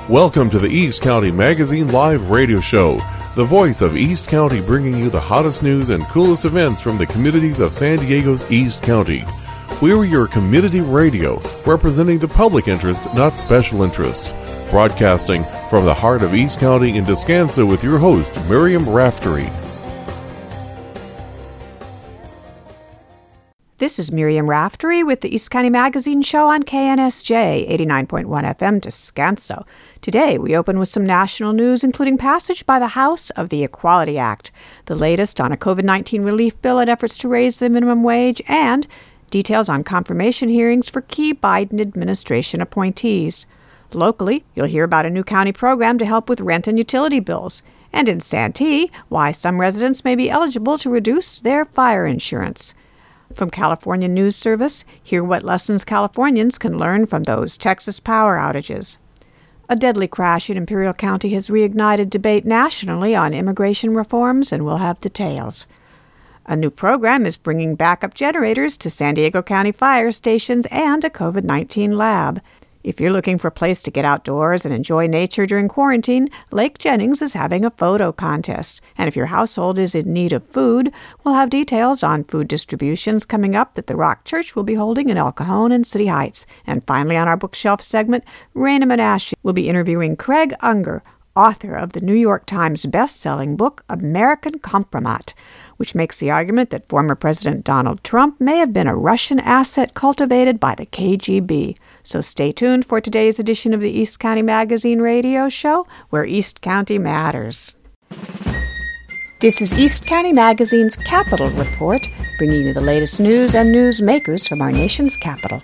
Welcome to the East County Magazine Live Radio Show, the voice of East County, bringing you the hottest news and coolest events from the communities of San Diego's East County. We're your community radio, representing the public interest, not special interests. Broadcasting from the heart of East County in Descanso with your host, Miriam Raftery. This is Miriam Raftery with the East County Magazine Show on KNSJ 89.1 FM Descanso. Today, we open with some national news, including passage by the House of the Equality Act, the latest on a COVID-19 relief bill and efforts to raise the minimum wage, and details on confirmation hearings for key Biden administration appointees. Locally, you'll hear about a new county program to help with rent and utility bills. And in Santee, why some residents may be eligible to reduce their fire insurance. From California News Service, hear what lessons Californians can learn from those Texas power outages. A deadly crash in Imperial County has reignited debate nationally on immigration reforms, and we'll have details. A new program is bringing backup generators to San Diego County fire stations and a COVID-19 lab. If you're looking for a place to get outdoors and enjoy nature during quarantine, Lake Jennings is having a photo contest. And if your household is in need of food, we'll have details on food distributions coming up that the Rock Church will be holding in El Cajon and City Heights. And finally, on our bookshelf segment, Raina Menashe will be interviewing Craig Unger, author of the New York Times best-selling book American Compromat, which makes the argument that former President Donald Trump may have been a Russian asset cultivated by the KGB. So stay tuned for today's edition of the East County Magazine Radio Show, where East County matters. This is East County Magazine's Capital Report, bringing you the latest news and newsmakers from our nation's capital.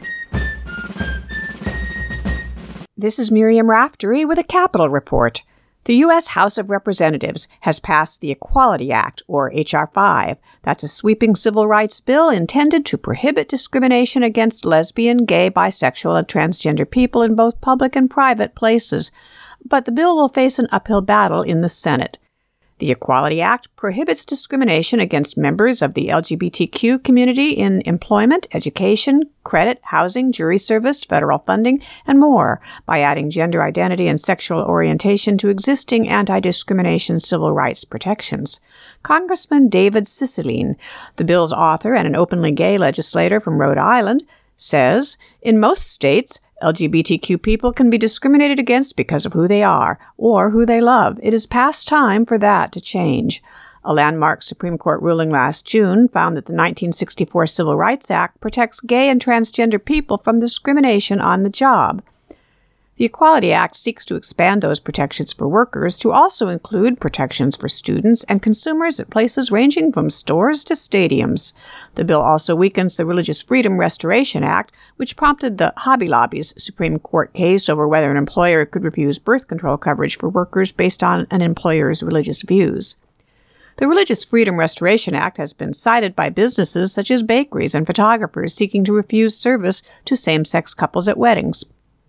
This is Miriam Raftery with a Capital Report. The U.S. House of Representatives has passed the Equality Act, or H.R. 5. That's a sweeping civil rights bill intended to prohibit discrimination against lesbian, gay, bisexual, and transgender people in both public and private places. But the bill will face an uphill battle in the Senate. The Equality Act prohibits discrimination against members of the LGBTQ community in employment, education, credit, housing, jury service, federal funding, and more by adding gender identity and sexual orientation to existing anti-discrimination civil rights protections. Congressman David Cicilline, the bill's author and an openly gay legislator from Rhode Island, says, in most states, LGBTQ people can be discriminated against because of who they are or who they love. It is past time for that to change. A landmark Supreme Court ruling last June found that the 1964 Civil Rights Act protects gay and transgender people from discrimination on the job. The Equality Act seeks to expand those protections for workers to also include protections for students and consumers at places ranging from stores to stadiums. The bill also weakens the Religious Freedom Restoration Act, which prompted the Hobby Lobby's Supreme Court case over whether an employer could refuse birth control coverage for workers based on an employer's religious views. The Religious Freedom Restoration Act has been cited by businesses such as bakeries and photographers seeking to refuse service to same-sex couples at weddings.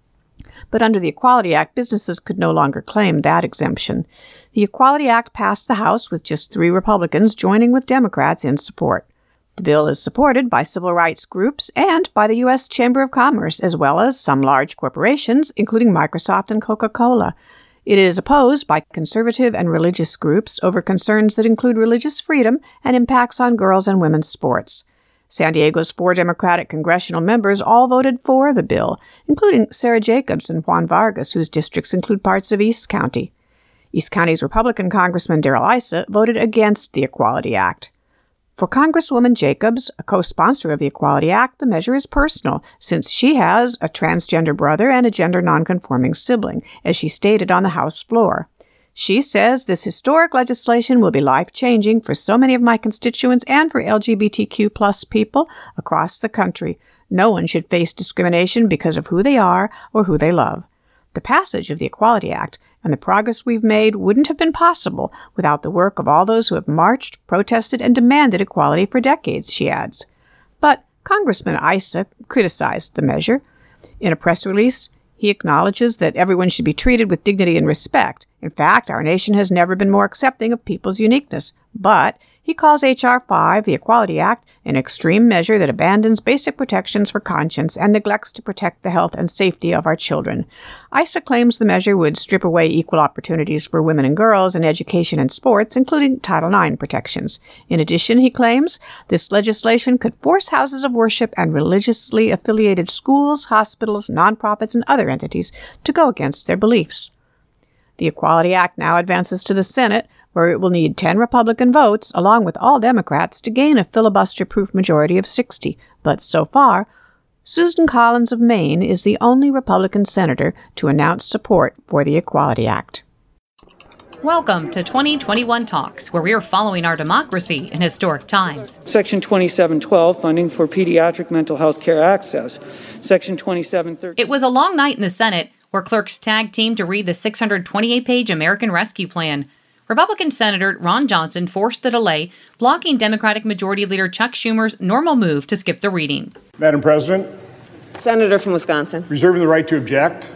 But under the Equality Act, businesses could no longer claim that exemption. The Equality Act passed the House with just 3 Republicans joining with Democrats in support. The bill is supported by civil rights groups and by the U.S. Chamber of Commerce, as well as some large corporations, including Microsoft and Coca-Cola. It is opposed by conservative and religious groups over concerns that include religious freedom and impacts on girls' and women's sports. San Diego's 4 Democratic congressional members all voted for the bill, including Sarah Jacobs and Juan Vargas, whose districts include parts of East County. East County's Republican Congressman Darrell Issa voted against the Equality Act. For Congresswoman Jacobs, a co-sponsor of the Equality Act, the measure is personal, since she has a transgender brother and a gender nonconforming sibling, as she stated on the House floor. She says this historic legislation will be life-changing for so many of my constituents and for LGBTQ plus people across the country. No one should face discrimination because of who they are or who they love. The passage of the Equality Act and the progress we've made wouldn't have been possible without the work of all those who have marched, protested, and demanded equality for decades, she adds. But Congressman Issa criticized the measure. In a press release, he acknowledges that everyone should be treated with dignity and respect. In fact, our nation has never been more accepting of people's uniqueness. But He calls H.R. 5, the Equality Act, an extreme measure that abandons basic protections for conscience and neglects to protect the health and safety of our children. Issa claims the measure would strip away equal opportunities for women and girls in education and sports, including Title IX protections. In addition, he claims, this legislation could force houses of worship and religiously affiliated schools, hospitals, nonprofits, and other entities to go against their beliefs. The Equality Act now advances to the Senate, where it will need 10 Republican votes, along with all Democrats, to gain a filibuster-proof majority of 60. But so far, Susan Collins of Maine is the only Republican senator to announce support for the Equality Act. Welcome to 2021 Talks, where we are following our democracy in historic times. Section 2712, funding for pediatric mental health care access. Section 2713. It was a long night in the Senate, where clerks tag teamed to read the 628-page American Rescue Plan. Republican Senator Ron Johnson forced the delay, blocking Democratic Majority Leader Chuck Schumer's normal move to skip the reading. Madam President. Senator from Wisconsin. Reserving the right to object.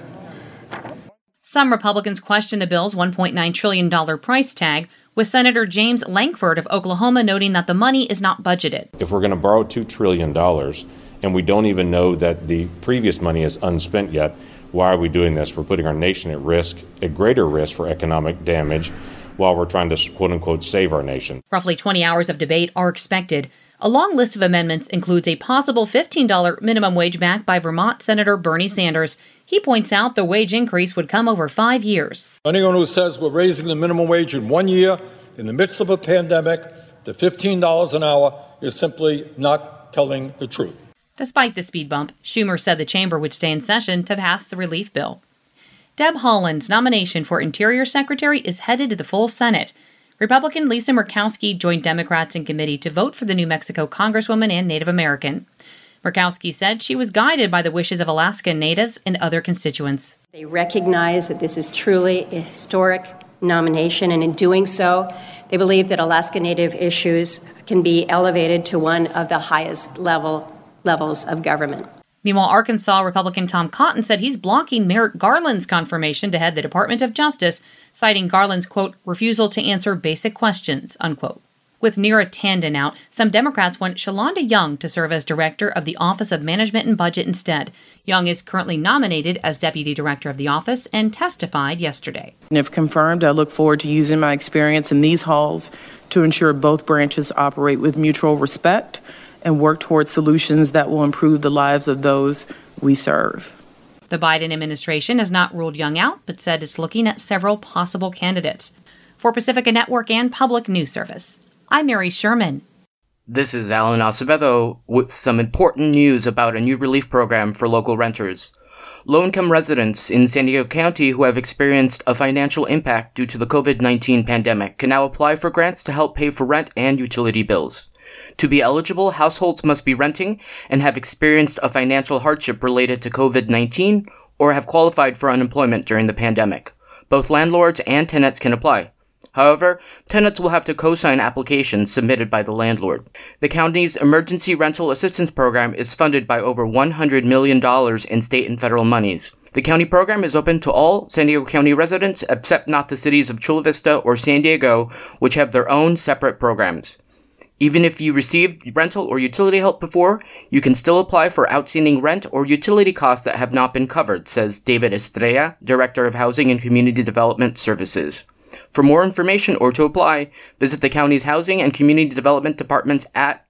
Some Republicans questioned the bill's $1.9 trillion price tag, with Senator James Lankford of Oklahoma noting that the money is not budgeted. If we're going to borrow $2 trillion and we don't even know that the previous money is unspent yet, why are we doing this? We're putting our nation at risk, at greater risk for economic damage, while we're trying to, quote-unquote, save our nation. Roughly 20 hours of debate are expected. A long list of amendments includes a possible $15 minimum wage backed by Vermont Senator Bernie Sanders. He points out the wage increase would come over 5 years. Anyone who says we're raising the minimum wage in 1 year in the midst of a pandemic to $15 an hour is simply not telling the truth. Despite the speed bump, Schumer said the chamber would stay in session to pass the relief bill. Deb Haaland's nomination for Interior Secretary is headed to the full Senate. Republican Lisa Murkowski joined Democrats in committee to vote for the New Mexico Congresswoman and Native American. Murkowski said she was guided by the wishes of Alaska Natives and other constituents. They recognize that this is truly a historic nomination, and in doing so, they believe that Alaska Native issues can be elevated to one of the highest levels of government. Meanwhile, Arkansas Republican Tom Cotton said he's blocking Merrick Garland's confirmation to head the Department of Justice, citing Garland's, quote, refusal to answer basic questions, unquote. With Neera Tanden out, some Democrats want Shalonda Young to serve as director of the Office of Management and Budget instead. Young is currently nominated as deputy director of the office and testified yesterday. And if confirmed, I look forward to using my experience in these halls to ensure both branches operate with mutual respect and work towards solutions that will improve the lives of those we serve. The Biden administration has not ruled Young out, but said it's looking at several possible candidates. For Pacifica Network and Public News Service, I'm Mary Sherman. This is Alan Acevedo with some important news about a new relief program for local renters. Low-income residents in San Diego County who have experienced a financial impact due to the COVID-19 pandemic can now apply for grants to help pay for rent and utility bills. To be eligible, households must be renting and have experienced a financial hardship related to COVID-19 or have qualified for unemployment during the pandemic. Both landlords and tenants can apply. However, tenants will have to co-sign applications submitted by the landlord. The county's Emergency Rental Assistance Program is funded by over $100 million in state and federal monies. The county program is open to all San Diego County residents except not the cities of Chula Vista or San Diego, which have their own separate programs. Even if you received rental or utility help before, you can still apply for outstanding rent or utility costs that have not been covered, says David Estrella, Director of Housing and Community Development Services. For more information or to apply, visit the county's Housing and Community Development Departments at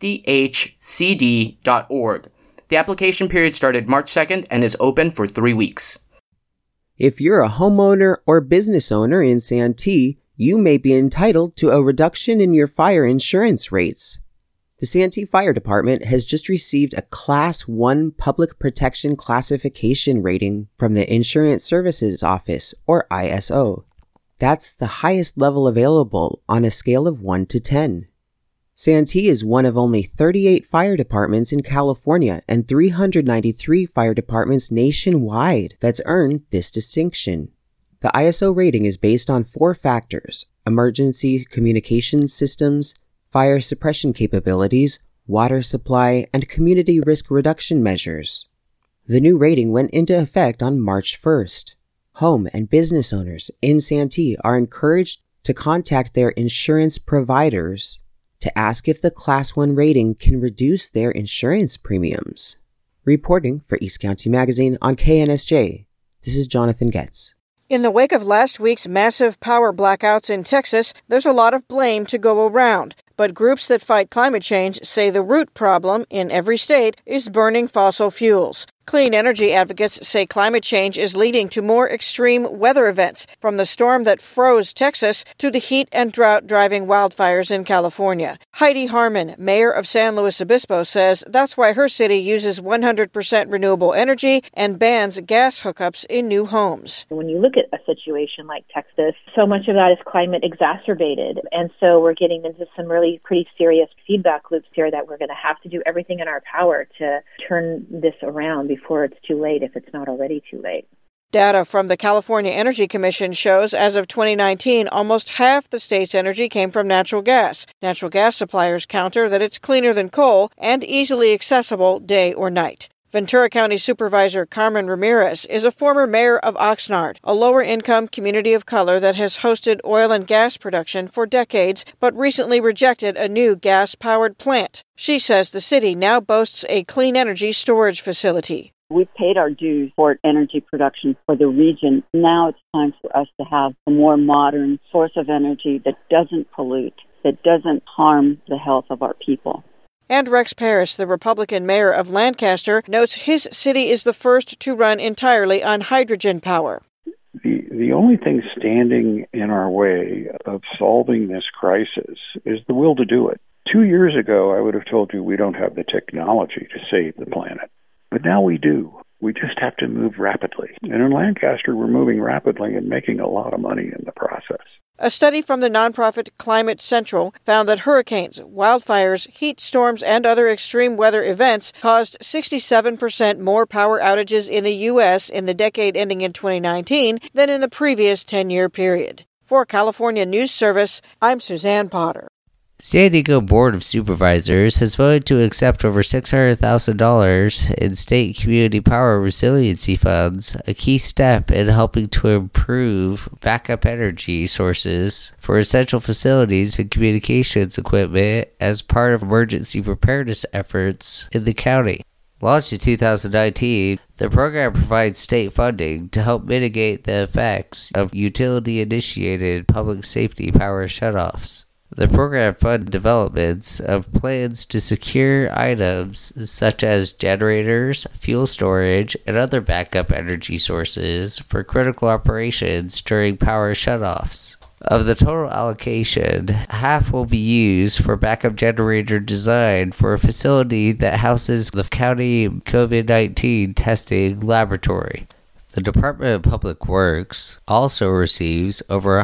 sdhcd.org. The application period started March 2nd and is open for 3 weeks. If you're a homeowner or business owner in Santee, you may be entitled to a reduction in your fire insurance rates. The Santee Fire Department has just received a Class 1 Public Protection Classification rating from the Insurance Services Office, or ISO. That's the highest level available on a scale of 1 to 10. Santee is one of only 38 fire departments in California and 393 fire departments nationwide that's earned this distinction. The ISO rating is based on 4 factors: emergency communications systems, fire suppression capabilities, water supply, and community risk reduction measures. The new rating went into effect on March 1st. Home and business owners in Santee are encouraged to contact their insurance providers to ask if the Class 1 rating can reduce their insurance premiums. Reporting for East County Magazine on KNSJ, this is Jonathan Getz. In the wake of last week's massive power blackouts in Texas, there's a lot of blame to go around. But groups that fight climate change say the root problem in every state is burning fossil fuels. Clean energy advocates say climate change is leading to more extreme weather events, from the storm that froze Texas to the heat and drought driving wildfires in California. Heidi Harmon, mayor of San Luis Obispo, says that's why her city uses 100% renewable energy and bans gas hookups in new homes. When you look at a situation like Texas, so much of that is climate exacerbated. And so we're getting into some really pretty serious feedback loops here that we're going to have to do everything in our power to turn this around before it's too late, if it's not already too late. Data from the California Energy Commission shows as of 2019, almost half the state's energy came from natural gas. Natural gas suppliers counter that it's cleaner than coal and easily accessible day or night. Ventura County Supervisor Carmen Ramirez is a former mayor of Oxnard, a lower-income community of color that has hosted oil and gas production for decades, but recently rejected a new gas-powered plant. She says the city now boasts a clean energy storage facility. We've paid our dues for energy production for the region. Now it's time for us to have a more modern source of energy that doesn't pollute, that doesn't harm the health of our people. And Rex Parris, the Republican mayor of Lancaster, notes his city is the first to run entirely on hydrogen power. The only thing standing in our way of solving this crisis is the will to do it. 2 years ago, I would have told you we don't have the technology to save the planet. But now we do. We just have to move rapidly. And in Lancaster, we're moving rapidly and making a lot of money in the process. A study from the nonprofit Climate Central found that hurricanes, wildfires, heat storms, and other extreme weather events caused 67% more power outages in the U.S. in the decade ending in 2019 than in the previous 10-year period. For California News Service, I'm Suzanne Potter. San Diego Board of Supervisors has voted to accept over $600,000 in state community power resiliency funds, a key step in helping to improve backup energy sources for essential facilities and communications equipment as part of emergency preparedness efforts in the county. Launched in 2019, the program provides state funding to help mitigate the effects of utility-initiated public safety power shutoffs. The program funded developments of plans to secure items such as generators, fuel storage, and other backup energy sources for critical operations during power shutoffs. Of the total allocation, half will be used for backup generator design for a facility that houses the county COVID-19 testing laboratory. The Department of Public Works also receives over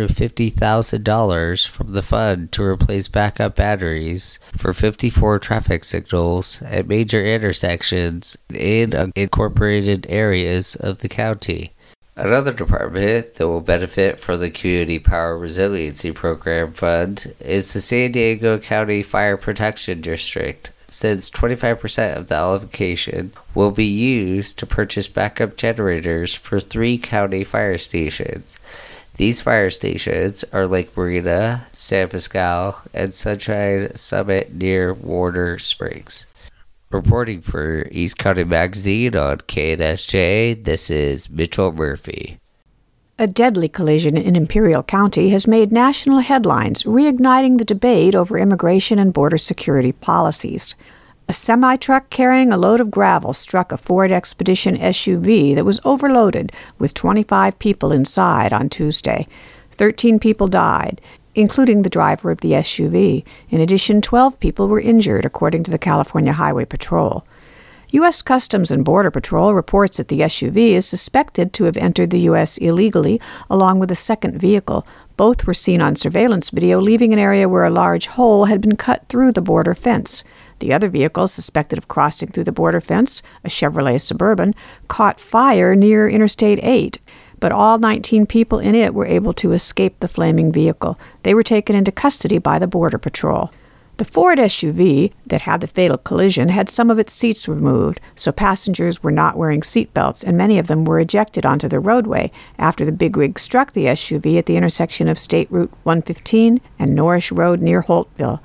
$150,000 from the fund to replace backup batteries for 54 traffic signals at major intersections in incorporated areas of the county. Another department that will benefit from the Community Power Resiliency Program Fund is the San Diego County Fire Protection District, since 25% of the allocation will be used to purchase backup generators for 3 county fire stations. These fire stations are Lake Marina, San Pasqual, and Sunshine Summit near Warner Springs. Reporting for East County Magazine on KNSJ, this is Mitchell Murphy. A deadly collision in Imperial County has made national headlines, reigniting the debate over immigration and border security policies. A semi-truck carrying a load of gravel struck a Ford Expedition SUV that was overloaded with 25 people inside on Tuesday. 13 people died, including the driver of the SUV. In addition, 12 people were injured, according to the California Highway Patrol. U.S. Customs and Border Patrol reports that the SUV is suspected to have entered the U.S. illegally, along with a second vehicle. Both were seen on surveillance video leaving an area where a large hole had been cut through the border fence. The other vehicle, suspected of crossing through the border fence, a Chevrolet Suburban, caught fire near Interstate 8, but all 19 people in it were able to escape the flaming vehicle. They were taken into custody by the Border Patrol. The Ford SUV that had the fatal collision had some of its seats removed, so passengers were not wearing seatbelts, and many of them were ejected onto the roadway after the bigwig struck the SUV at the intersection of State Route 115 and Norrish Road near Holtville.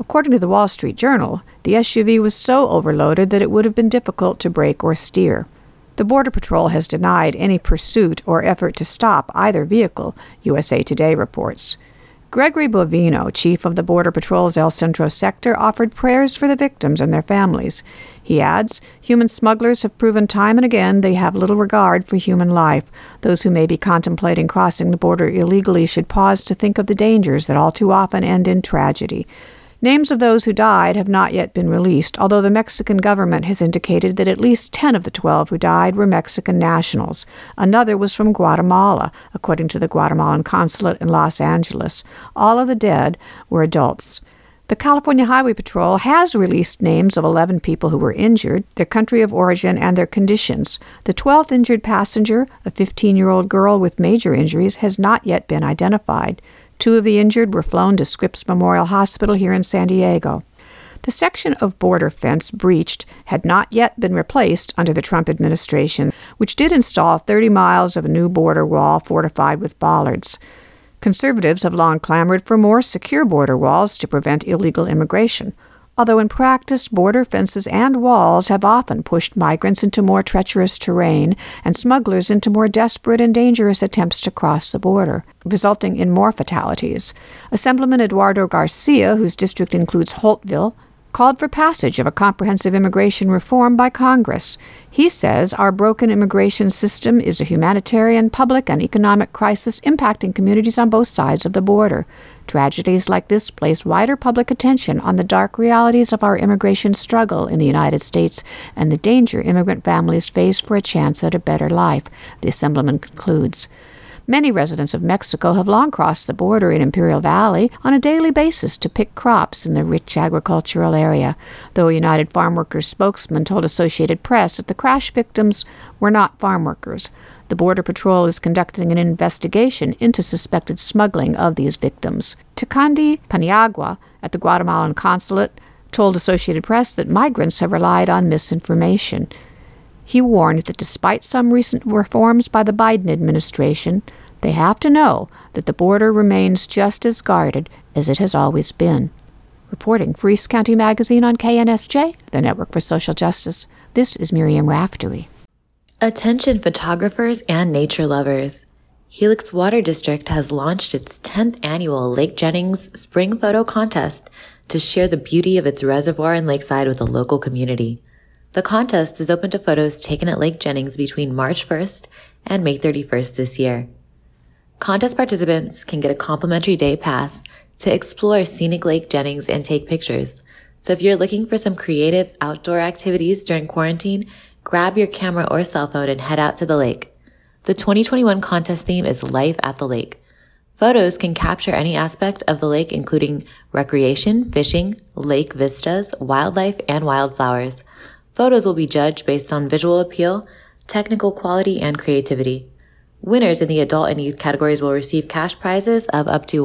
According to the Wall Street Journal, the SUV was so overloaded that it would have been difficult to brake or steer. The Border Patrol has denied any pursuit or effort to stop either vehicle, USA Today reports. Gregory Bovino, chief of the Border Patrol's El Centro sector, offered prayers for the victims and their families. He adds, human smugglers have proven time and again they have little regard for human life. Those who may be contemplating crossing the border illegally should pause to think of the dangers that all too often end in tragedy. Names of those who died have not yet been released, although the Mexican government has indicated that at least 10 of the 12 who died were Mexican nationals. Another was from Guatemala, according to the Guatemalan consulate in Los Angeles. All of the dead were adults. The California Highway Patrol has released names of 11 people who were injured, their country of origin, and their conditions. The 12th injured passenger, a 15-year-old girl with major injuries, has not yet been identified. 2 of the injured were flown to Scripps Memorial Hospital here in San Diego. The section of border fence breached had not yet been replaced under the Trump administration, which did install 30 miles of a new border wall fortified with bollards. Conservatives have long clamored for more secure border walls to prevent illegal immigration, although in practice border fences and walls have often pushed migrants into more treacherous terrain and smugglers into more desperate and dangerous attempts to cross the border, resulting in more fatalities. Assemblyman Eduardo Garcia, whose district includes Holtville, called for passage of a comprehensive immigration reform by Congress. He says our broken immigration system is a humanitarian, public, and economic crisis impacting communities on both sides of the border. Tragedies like this place wider public attention on the dark realities of our immigration struggle in the United States and the danger immigrant families face for a chance at a better life, the Assemblyman concludes. Many residents of Mexico have long crossed the border in Imperial Valley on a daily basis to pick crops in the rich agricultural area, though a United Farm Workers spokesman told Associated Press that the crash victims were not farm workers. The Border Patrol is conducting an investigation into suspected smuggling of these victims. Tecandi Paniagua at the Guatemalan consulate told Associated Press that migrants have relied on misinformation. He warned that despite some recent reforms by the Biden administration, they have to know that the border remains just as guarded as it has always been. Reporting for East County Magazine on KNSJ, the Network for Social Justice, this is Miriam Raftery. Attention photographers and nature lovers. Helix Water District has launched its 10th annual Lake Jennings Spring Photo Contest to share the beauty of its reservoir and lakeside with the local community. The contest is open to photos taken at Lake Jennings between March 1st and May 31st this year. Contest participants can get a complimentary day pass to explore scenic Lake Jennings and take pictures. So if you're looking for some creative outdoor activities during quarantine, grab your camera or cell phone and head out to the lake. The 2021 contest theme is Life at the Lake. Photos can capture any aspect of the lake, including recreation, fishing, lake vistas, wildlife, and wildflowers. Photos will be judged based on visual appeal, technical quality, and creativity. Winners in the adult and youth categories will receive cash prizes of up to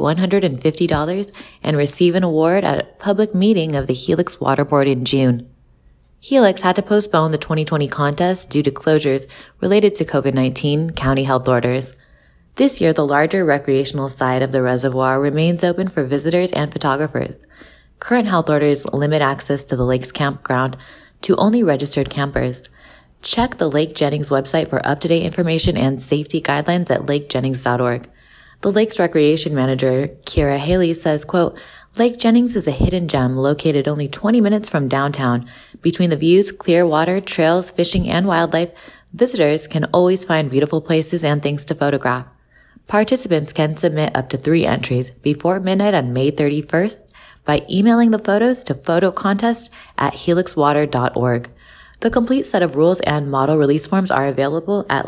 $150 and receive an award at a public meeting of the Helix Water Board in June. Helix had to postpone the 2020 contest due to closures related to COVID-19 county health orders. This year, the larger recreational side of the reservoir remains open for visitors and photographers. Current health orders limit access to the lake's campground to only registered campers. Check the Lake Jennings website for up-to-date information and safety guidelines at lakejennings.org. The lake's recreation manager, Kira Haley, says, quote, Lake Jennings is a hidden gem located only 20 minutes from downtown. Between the views, clear water, trails, fishing, and wildlife, visitors can always find beautiful places and things to photograph. Participants can submit up to 3 entries before midnight on May 31st by emailing the photos to photocontest@helixwater.org. The complete set of rules and model release forms are available at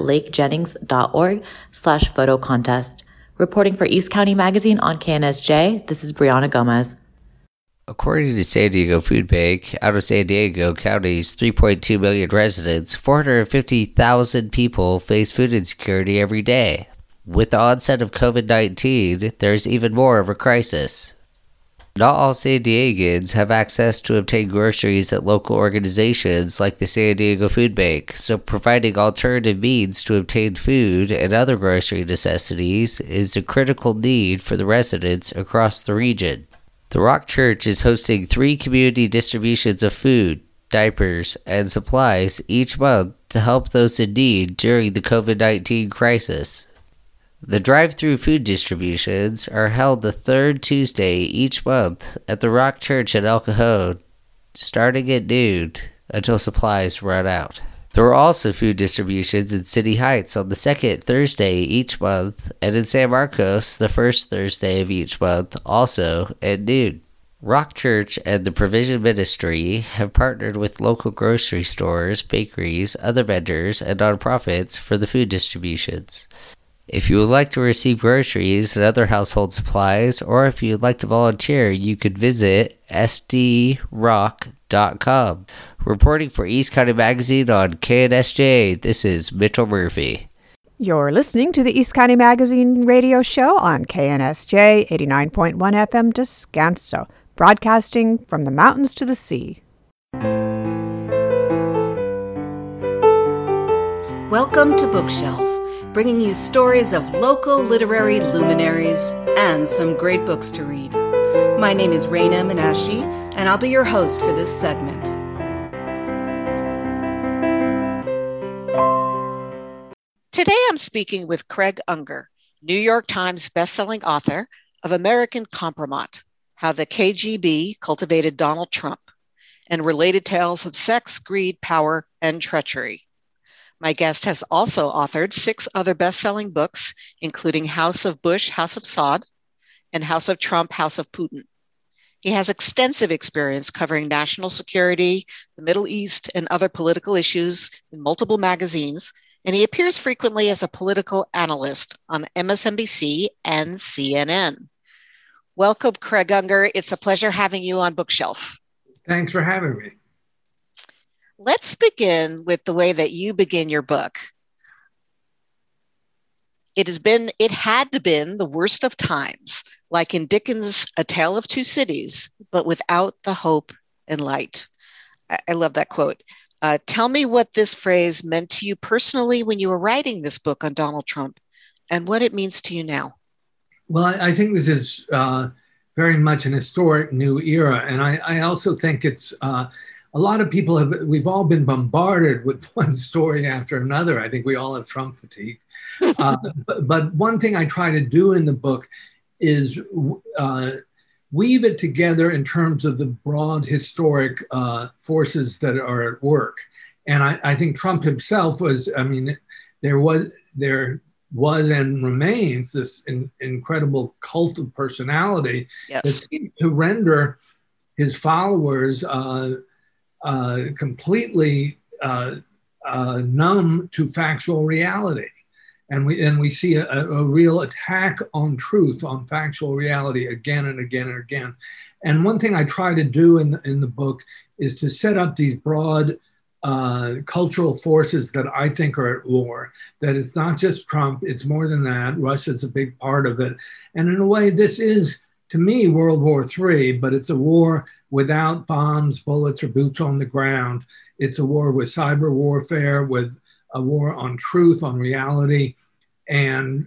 lakejennings.org/photocontest. Reporting for East County Magazine on KNSJ, this is Brianna Gomez. According to San Diego Food Bank, out of San Diego County's 3.2 million residents, 450,000 people face food insecurity every day. With the onset of COVID-19, there's even more of a crisis. Not all San Diegans have access to obtain groceries at local organizations like the San Diego Food Bank, so providing alternative means to obtain food and other grocery necessities is a critical need for the residents across the region. The Rock Church is hosting 3 community distributions of food, diapers, and supplies each month to help those in need during the COVID-19 crisis. The drive-through food distributions are held the third Tuesday each month at the Rock Church in El Cajon, starting at noon until supplies run out. There are also food distributions in City Heights on the second Thursday each month, and in San Marcos the first Thursday of each month, also at noon. Rock Church and the Provision Ministry have partnered with local grocery stores, bakeries, other vendors, and nonprofits for the food distributions. If you would like to receive groceries and other household supplies, or if you would like to volunteer, you could visit sdrock.com. Reporting for East County Magazine on KNSJ, this is Mitchell Murphy. You're listening to the East County Magazine radio show on KNSJ 89.1 FM Descanso, broadcasting from the mountains to the sea. Welcome to Bookshelf, bringing you stories of local literary luminaries and some great books to read. My name is Raina Menashe, and I'll be your host for this segment. Today I'm speaking with Craig Unger, New York Times bestselling author of American Compromat, How the KGB Cultivated Donald Trump, and related tales of sex, greed, power, and treachery. My guest has also authored 6 other best-selling books, including House of Bush, House of Saud, and House of Trump, House of Putin. He has extensive experience covering national security, the Middle East, and other political issues in multiple magazines, and he appears frequently as a political analyst on MSNBC and CNN. Welcome, Craig Unger. It's a pleasure having you on Bookshelf. Thanks for having me. Let's begin with the way that you begin your book. It had to been the worst of times, like in Dickens' A Tale of Two Cities, but without the hope and light. I love that quote. Tell me what this phrase meant to you personally when you were writing this book on Donald Trump, and what it means to you now. Well, I think this is very much an historic new era, and I also think it's a lot of people we've all been bombarded with one story after another. I think we all have Trump fatigue. But one thing I try to do in the book is weave it together in terms of the broad historic forces that are at work. And I think Trump himself was, there was and remains this incredible cult of personality that seemed to render his followers completely numb to factual reality. And we see a real attack on truth, on factual reality again and again and again. And one thing I try to do in the book is to set up these broad cultural forces that I think are at war, that it's not just Trump, it's more than that. Russia's a big part of it. And in a way, this is, to me, World War III, but it's a war without bombs, bullets, or boots on the ground. It's a war with cyber warfare, with a war on truth, on reality, and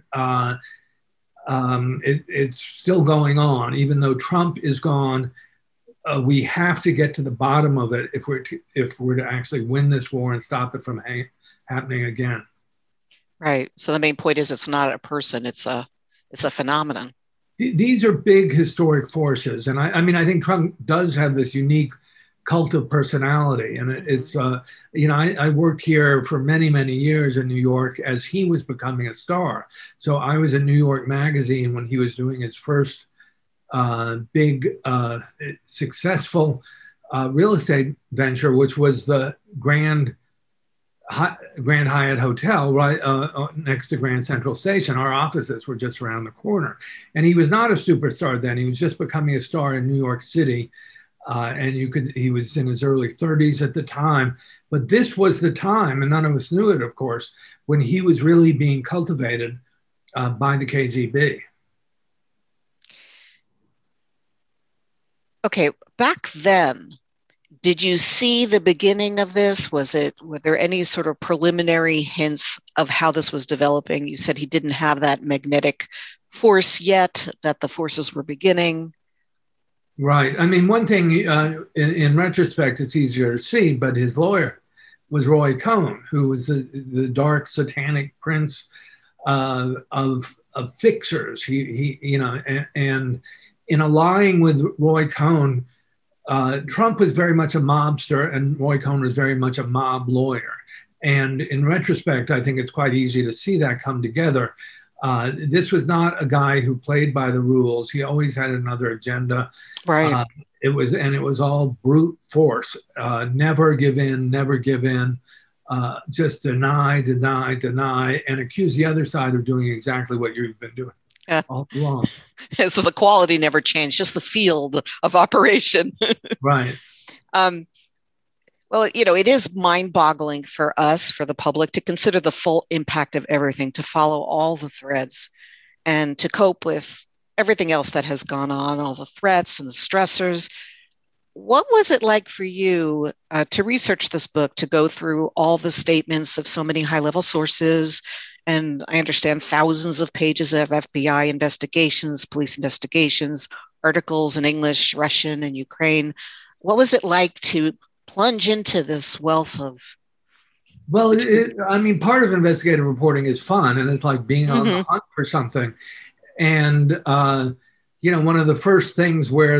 it's still going on. Even though Trump is gone, we have to get to the bottom of it if we're to actually win this war and stop it from happening again. Right. So the main point is it's not a person; it's a phenomenon. These are big historic forces, and I think Trump does have this unique cult of personality. And it's, I worked here for many, many years in New York as he was becoming a star. So I was in New York Magazine when he was doing his first big, successful real estate venture, which was the Grand Hyatt Hotel right next to Grand Central Station. Our offices were just around the corner. And he was not a superstar then. He was just becoming a star in New York City. And he was in his early 30s at the time, but this was the time, and none of us knew it, of course, when he was really being cultivated by the KGB. Okay, back then, did you see the beginning of this? Were there any sort of preliminary hints of how this was developing? You said he didn't have that magnetic force yet, that the forces were beginning. Right. I mean, one thing in retrospect, it's easier to see, but his lawyer was Roy Cohn, who was the dark satanic prince of fixers. He and in allying with Roy Cohn, Trump was very much a mobster, and Roy Cohn was very much a mob lawyer. And in retrospect, I think it's quite easy to see that come together. This was not a guy who played by the rules. He always had another agenda. Right. It was all brute force. Never give in, never give in. Just deny, deny, deny, and accuse the other side of doing exactly what you've been doing all along. So the quality never changed, just the field of operation. Right. Well, it is mind-boggling for us, for the public, to consider the full impact of everything, to follow all the threads, and to cope with everything else that has gone on, all the threats and the stressors. What was it like for you to research this book, to go through all the statements of so many high-level sources, and I understand thousands of pages of FBI investigations, police investigations, articles in English, Russian, and Ukraine? What was it like to plunge into this wealth of... Well, part of investigative reporting is fun, and it's like being on the hunt for something. And, one of the first things where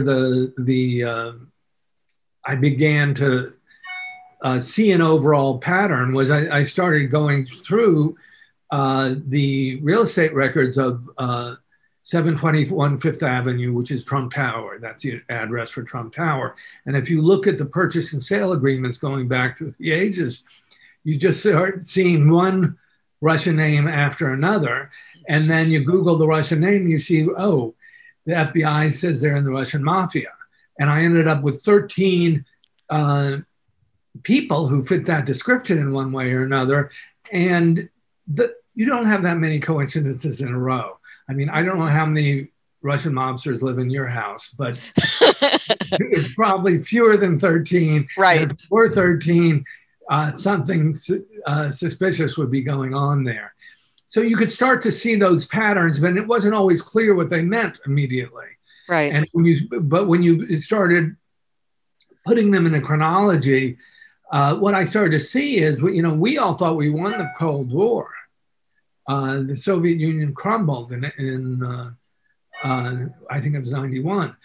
I began to see an overall pattern was I started going through the real estate records of 721 Fifth Avenue, which is Trump Tower. That's the address for Trump Tower. And if you look at the purchase and sale agreements going back through the ages, you just start seeing one Russian name after another. And then you Google the Russian name, you see, oh, the FBI says they're in the Russian mafia. And I ended up with 13 people who fit that description in one way or another. And you don't have that many coincidences in a row. I mean, I don't know how many Russian mobsters live in your house, but it's probably fewer than 13. Right. And if there were 13, something suspicious would be going on there. So you could start to see those patterns, but it wasn't always clear what they meant immediately. Right. And when you started putting them in a chronology, what I started to see is, we all thought we won the Cold War. The Soviet Union crumbled in I think it was 91.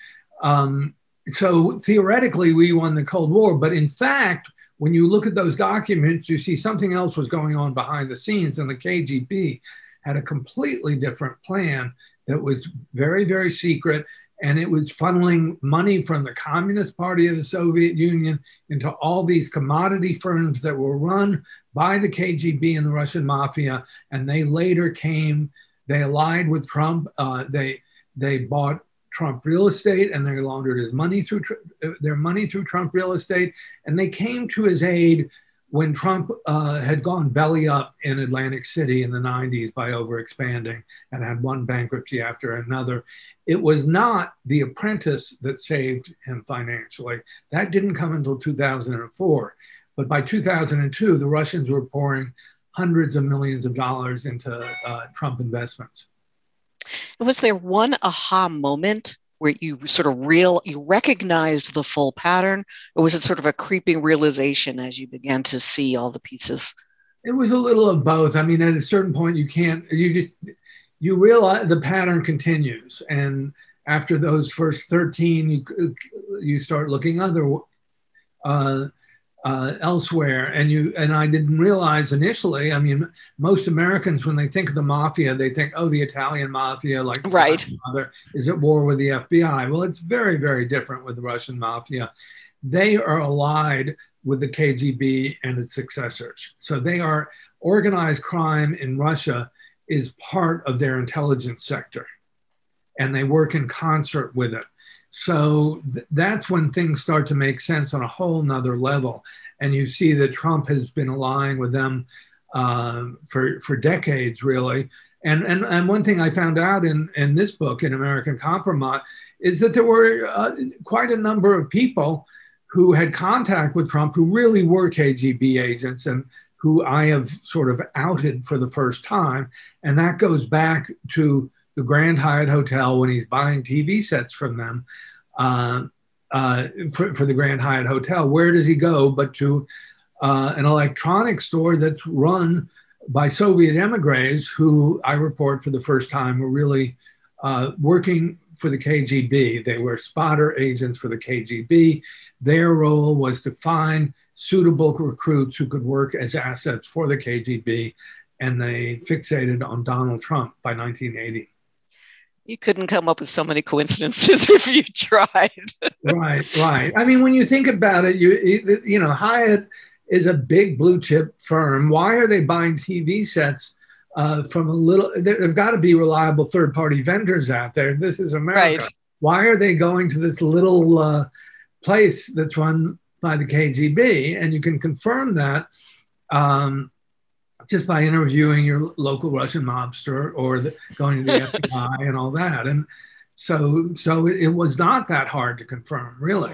So theoretically, we won the Cold War. But in fact, when you look at those documents, you see something else was going on behind the scenes. And the KGB had a completely different plan that was very, very secret. And it was funneling money from the Communist Party of the Soviet Union into all these commodity firms that were run by the KGB and the Russian mafia. And they later they allied with Trump. They bought Trump real estate, and they laundered their money through Trump real estate. And they came to his aid when Trump had gone belly up in Atlantic City in the 90s by overexpanding and had one bankruptcy after another. It was not The Apprentice that saved him financially. That didn't come until 2004. But by 2002, the Russians were pouring hundreds of millions of dollars into Trump investments. Was there one aha moment where you sort of you recognized the full pattern, or was it sort of a creeping realization as you began to see all the pieces? It was a little of both. I mean, at a certain point, you realize the pattern continues. And after those first 13, you start looking elsewhere. And I didn't realize initially, I mean, most Americans, when they think of the mafia, they think, oh, the Italian mafia, like right, is at war with the FBI. Well, it's very, very different with the Russian mafia. They are allied with the KGB and its successors. So they are organized crime in Russia is part of their intelligence sector, and they work in concert with it. So that's when things start to make sense on a whole nother level. And you see that Trump has been allying with them for decades, really. And one thing I found out in this book, in American Compromise, is that there were quite a number of people who had contact with Trump who really were KGB agents and who I have sort of outed for the first time. And that goes back to the Grand Hyatt Hotel when he's buying TV sets from them. for the Grand Hyatt Hotel. Where does he go but to an electronics store that's run by Soviet emigres who I report for the first time were really working for the KGB. They were spotter agents for the KGB. Their role was to find suitable recruits who could work as assets for the KGB, and they fixated on Donald Trump by 1980. You couldn't come up with so many coincidences if you tried. Right. I mean, when you think about it, you know, Hyatt is a big blue chip firm. Why are they buying TV sets from a little? There've got to be reliable third party vendors out there. This is America. Right. Why are they going to this little place that's run by the KGB? And you can confirm that just by interviewing your local Russian mobster or going to the FBI and all that. And so it was not that hard to confirm, really.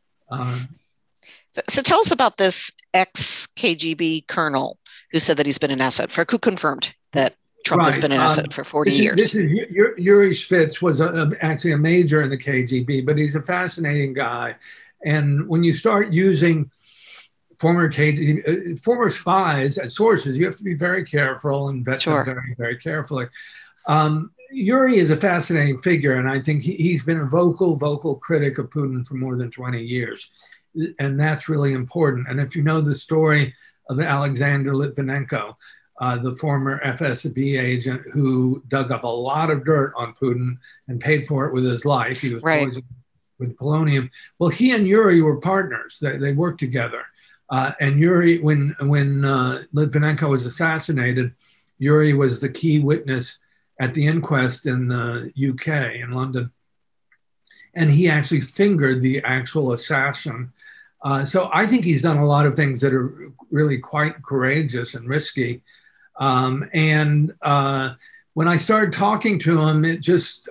So tell us about this ex-KGB colonel who said that he's been an asset who confirmed that Trump has been an asset for 40 years. Yuri Shvets was actually a major in the KGB, but he's a fascinating guy. And when you start using former spies as sources, you have to be very careful and vet them very, very carefully. Yuri is a fascinating figure, and I think he's been a vocal critic of Putin for more than 20 years. And that's really important. And if you know the story of Alexander Litvinenko, the former FSB agent who dug up a lot of dirt on Putin and paid for it with his life, he was poisoned with polonium. Well, he and Yuri were partners. They worked together. And Yuri, when Litvinenko was assassinated, Yuri was the key witness at the inquest in the UK, in London. And he actually fingered the actual assassin. So I think he's done a lot of things that are really quite courageous and risky. And when I started talking to him, it just,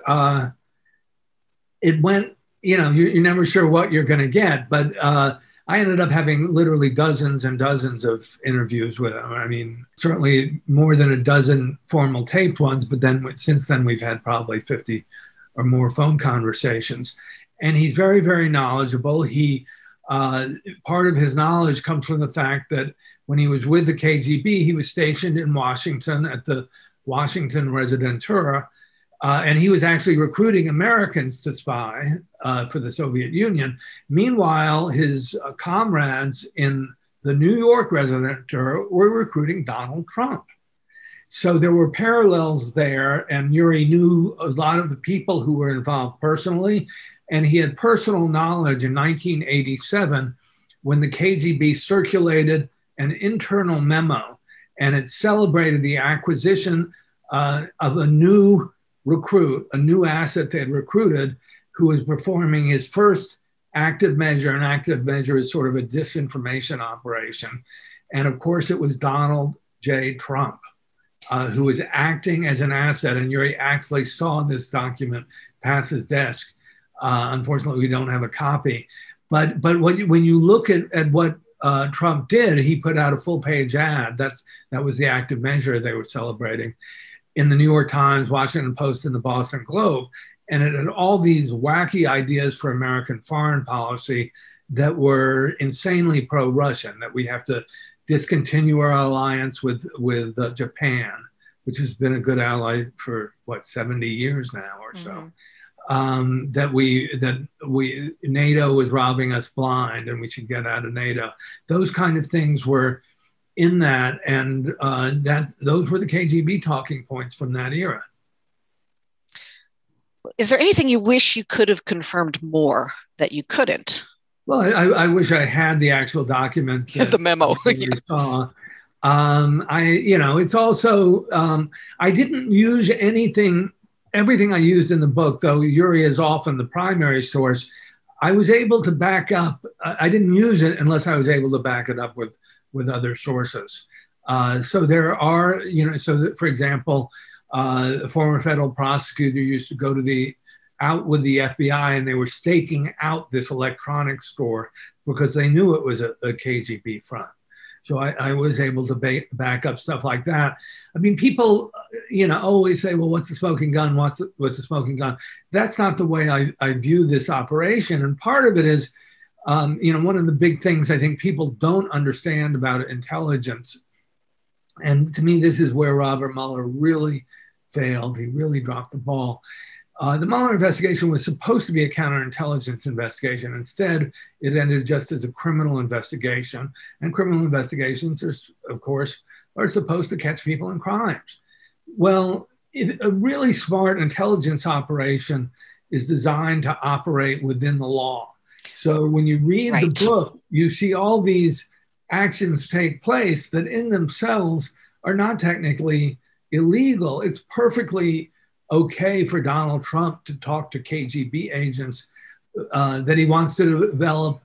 it went, you know, you're never sure what you're going to get. But I ended up having literally dozens and dozens of interviews with him. I mean, certainly more than a dozen formal taped ones, but then since then we've had probably 50 or more phone conversations. And he's very, very knowledgeable. He, part of his knowledge comes from the fact that when he was with the KGB, he was stationed in Washington at the Washington Residentura, and he was actually recruiting Americans to spy for the Soviet Union. Meanwhile, his comrades in the New York Residentura were recruiting Donald Trump. So there were parallels there, and Yuri knew a lot of the people who were involved personally, and he had personal knowledge in 1987 when the KGB circulated an internal memo, and it celebrated the acquisition of a new recruit, a new asset they had recruited, who was performing his first active measure. An active measure is sort of a disinformation operation. And of course, it was Donald J. Trump. Who was acting as an asset, and Yuri actually saw this document pass his desk. Unfortunately, we don't have a copy. But when you look at what Trump did, he put out a full-page ad. That was the active measure they were celebrating in the New York Times, Washington Post, and the Boston Globe. And it had all these wacky ideas for American foreign policy that were insanely pro-Russian, that we have to discontinue our alliance with Japan, which has been a good ally for 70 years now or so. That NATO was robbing us blind, and we should get out of NATO. Those kind of things were in that, and those were the KGB talking points from that era. Is there anything you wish you could have confirmed more that you couldn't? Well, I wish I had the actual document. The memo. It's also, I didn't use everything I used in the book, though Yuri is often the primary source. I was able to back up, I didn't use it unless I was able to back it up with other sources. So there are, for example, a former federal prosecutor used to go out with the FBI, and they were staking out this electronics store because they knew it was a KGB front. So I was able to back up stuff like that. I mean, people, always say, well, what's the smoking gun? What's the smoking gun? That's not the way I view this operation. And part of it is, one of the big things I think people don't understand about intelligence, and to me, this is where Robert Mueller really failed. He really dropped the ball. The Mueller investigation was supposed to be a counterintelligence investigation. Instead, it ended just as a criminal investigation. And criminal investigations, of course, are supposed to catch people in crimes. Well, a really smart intelligence operation is designed to operate within the law. So when you read the book, you see all these actions take place that in themselves are not technically illegal. It's perfectly okay for Donald Trump to talk to KGB agents that he wants to develop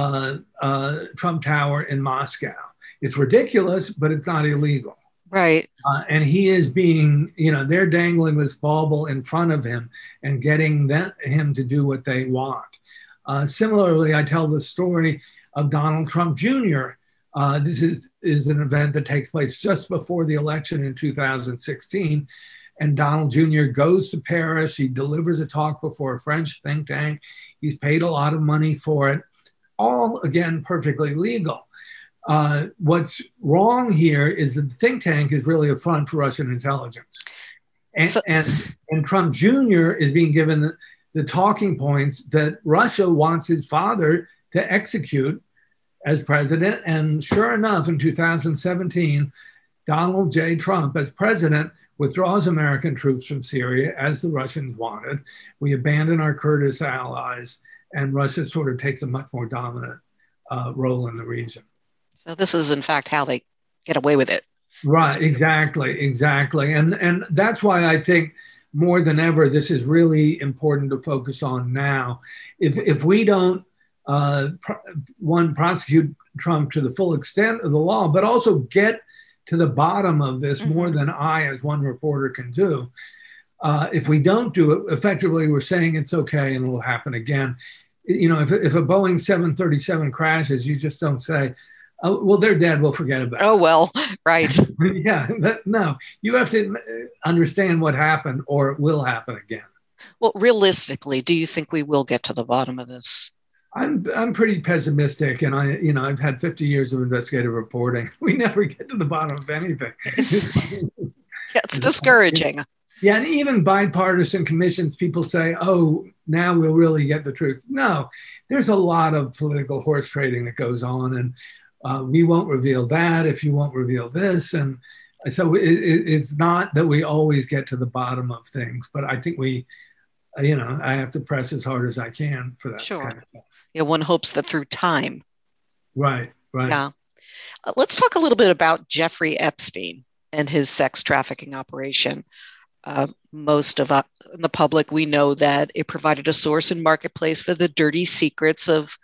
Trump Tower in Moscow. It's ridiculous, but it's not illegal. Right. And he is being, they're dangling this bauble in front of him and getting him to do what they want. Similarly, I tell the story of Donald Trump Jr. This is an event that takes place just before the election in 2016. And Donald Jr. goes to Paris. He delivers a talk before a French think tank. He's paid a lot of money for it. All, again, perfectly legal. What's wrong here is that the think tank is really a front for Russian intelligence. And Trump Jr. is being given the talking points that Russia wants his father to execute as president. And sure enough, in 2017, Donald J. Trump, as president, withdraws American troops from Syria, as the Russians wanted. We abandon our Kurdish allies, and Russia sort of takes a much more dominant role in the region. So this is, in fact, how they get away with it. Right, exactly. And that's why I think more than ever, this is really important to focus on now. If we don't, prosecute Trump to the full extent of the law, but also get to the bottom of this more than I, as one reporter, can do. If we don't do it, effectively, we're saying it's okay and it will happen again. If a Boeing 737 crashes, you just don't say, oh, well, they're dead, we'll forget about it. Oh, well, right. Yeah, no, you have to understand what happened or it will happen again. Well, realistically, do you think we will get to the bottom of this? I'm pretty pessimistic, and I've had 50 years of investigative reporting. We never get to the bottom of anything. It's discouraging. Yeah, and even bipartisan commissions, people say, oh, now we'll really get the truth. No, there's a lot of political horse trading that goes on, and we won't reveal that if you won't reveal this. And so it's not that we always get to the bottom of things, but I think I have to press as hard as I can for that. Sure. Kind of thing. Yeah, one hopes that through time. Right. Yeah. Let's talk a little bit about Jeffrey Epstein and his sex trafficking operation. Most of the public, we know that it provided a source and marketplace for the dirty secrets of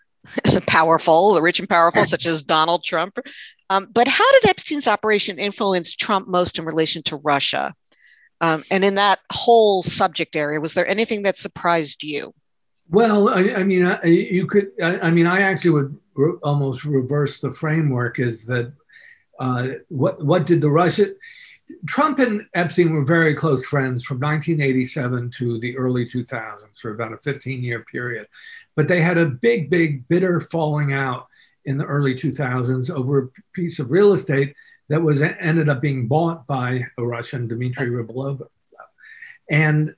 the rich and powerful, such as Donald Trump. But how did Epstein's operation influence Trump most in relation to Russia? And in that whole subject area, was there anything that surprised you? Well, I actually would almost reverse the framework. Is that what did Trump and Epstein were very close friends from 1987 to the early 2000s, for about a 15-year period. But they had a big, bitter falling out in the early 2000s over a piece of real estate that ended up being bought by a Russian, Dmitry Rybolovlev. And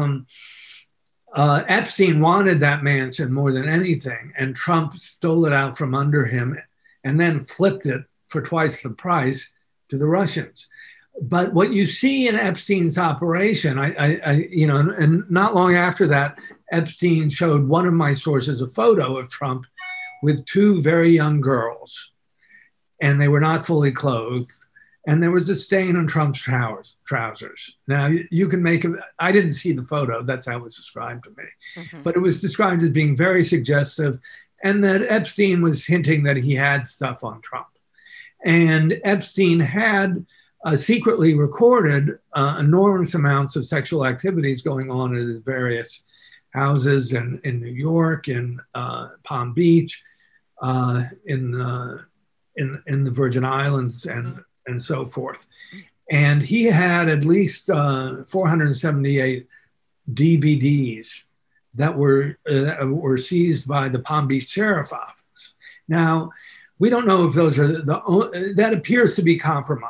Epstein wanted that mansion more than anything, and Trump stole it out from under him and then flipped it for twice the price to the Russians. But what you see in Epstein's operation, and not long after that, Epstein showed one of my sources a photo of Trump with two very young girls, and they were not fully clothed. And there was a stain on Trump's trousers. Now, you can I didn't see the photo, that's how it was described to me. Mm-hmm. But it was described as being very suggestive, and that Epstein was hinting that he had stuff on Trump. And Epstein had secretly recorded enormous amounts of sexual activities going on at his various houses in New York, in Palm Beach, in in the Virgin Islands and so forth. And he had at least 478 DVDs that were seized by the Palm Beach Sheriff's Office. Now, we don't know if those are that appears to be compromise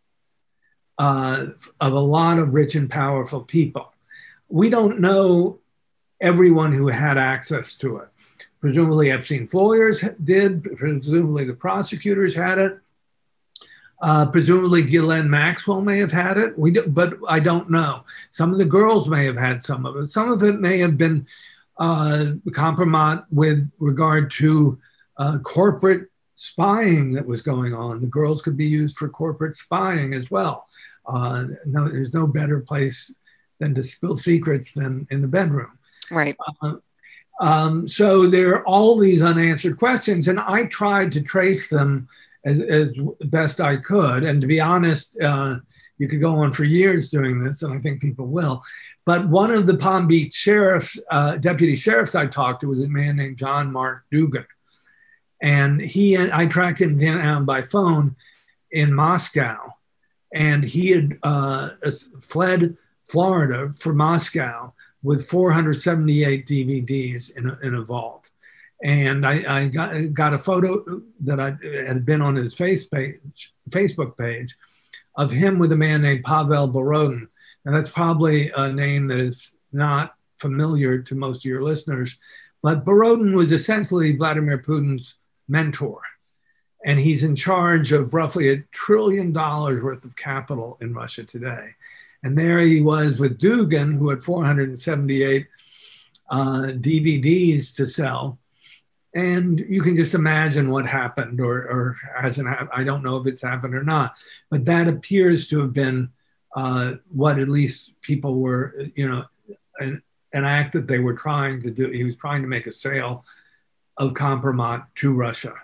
of a lot of rich and powerful people. We don't know everyone who had access to it. Presumably Epstein's lawyers did, presumably the prosecutors had it. Presumably Ghislaine Maxwell may have had it, but I don't know. Some of the girls may have had some of it. Some of it may have been compromise with regard to corporate spying that was going on. The girls could be used for corporate spying as well. No, there's no better place than to spill secrets than in the bedroom. Right. So there are all these unanswered questions, and I tried to trace them as best I could. And to be honest, you could go on for years doing this, and I think people will. But one of the Palm Beach sheriffs, deputy sheriffs I talked to was a man named John Mark Dugan. And I tracked him down by phone in Moscow. And he had fled Florida for Moscow with 478 DVDs in a vault. And I got a photo that had been on his Facebook page of him with a man named Pavel Borodin. And that's probably a name that is not familiar to most of your listeners. But Borodin was essentially Vladimir Putin's mentor. And he's in charge of roughly $1 trillion worth of capital in Russia today. And there he was with Dugan, who had 478 DVDs to sell. And you can just imagine what happened or hasn't happened. I don't know if it's happened or not, but that appears to have been what at least people were, an act that they were trying to do. He was trying to make a sale of Kompromat to Russia.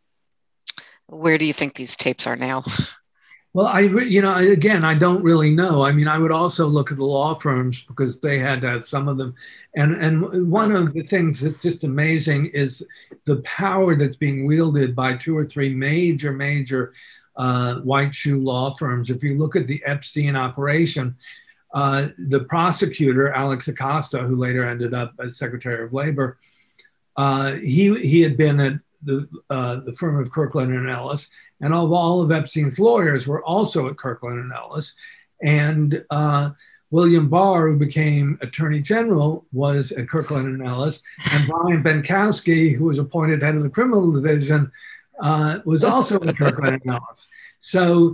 Where do you think these tapes are now? Well, again, I don't really know. I mean, I would also look at the law firms because they had to have some of them. And one of the things that's just amazing is the power that's being wielded by 2 or 3 major white shoe law firms. If you look at the Epstein operation, the prosecutor, Alex Acosta, who later ended up as Secretary of Labor, he had been at the firm of Kirkland and Ellis, and all of Epstein's lawyers were also at Kirkland and Ellis. And William Barr, who became Attorney General, was at Kirkland and Ellis, and Brian Benkowski, who was appointed head of the criminal division, was also at Kirkland and Ellis. So,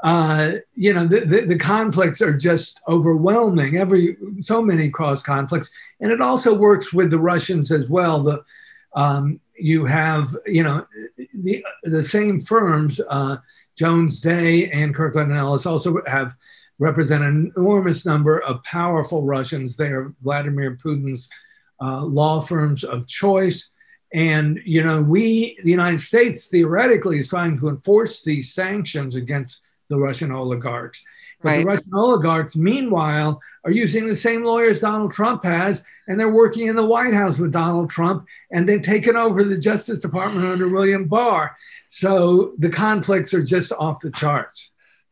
the conflicts are just overwhelming. So many cross conflicts, and it also works with the Russians as well. You have, the same firms, Jones Day and Kirkland and Ellis, also represent an enormous number of powerful Russians. They are Vladimir Putin's law firms of choice. And, the United States theoretically is trying to enforce these sanctions against the Russian oligarchs. But right. The Russian oligarchs, meanwhile, are using the same lawyers Donald Trump has, and they're working in the White House with Donald Trump, and they've taken over the Justice Department under William Barr. So the conflicts are just off the charts.